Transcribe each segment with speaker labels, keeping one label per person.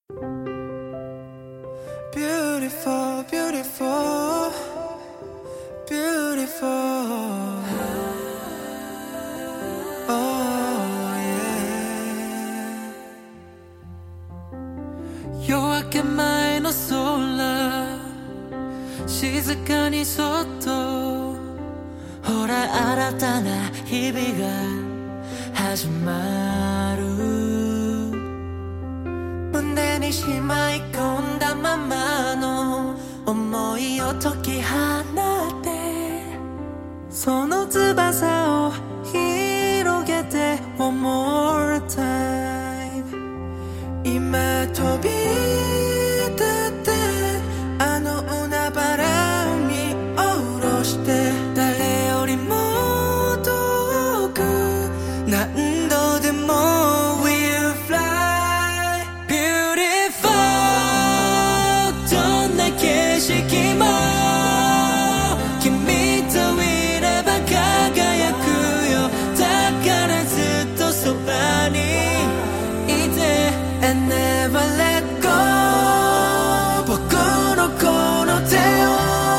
Speaker 1: Beautiful, beautiful, beautiful. Oh yeah. 夜明け前の空、静かにそっと、ほら新たな日々が始まる。胸にしまい込んだままの思いを解き放って、その翼を広げて One more time。 今飛び立ってあの海原に下ろして、誰よりも遠く何度でも We'll fly beautiful。 どんな景色も君といれば輝くよ。だからずっとそばにいて And never let go。 僕のこの手を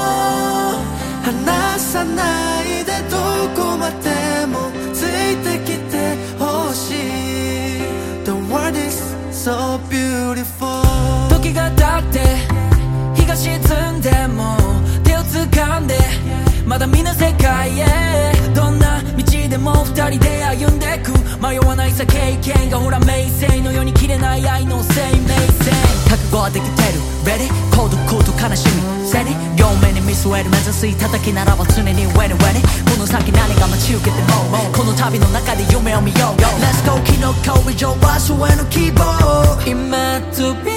Speaker 1: 離さないで、どこまでもついてきてほしい。 The world is so beautiful。 時が経って日が沈んでも手を掴んでまだ見ぬ世界へ、どんな道でも二人で歩んでく、迷わないさ経験がほら名声のように切れない愛の生命線。覚悟はできてる Ready 孤独と悲しみ Steady 両目に見据える目指す頂きならば常に When ready この先何が待ち受けてもこの旅の中で夢を見よう Let's go 昨日今日以上はそへの希望。今飛び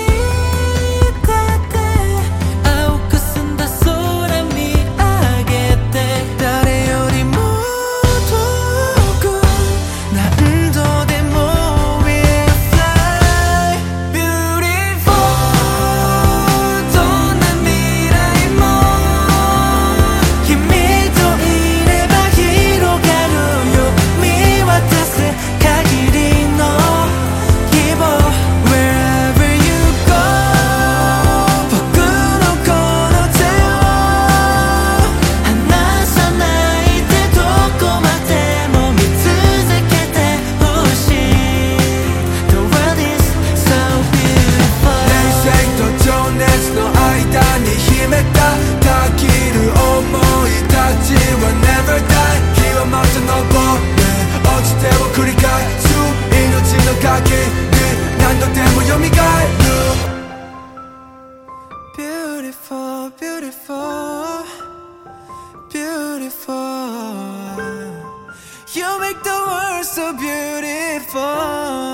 Speaker 1: Beautiful, beautiful, beautiful. You make the world so beautiful.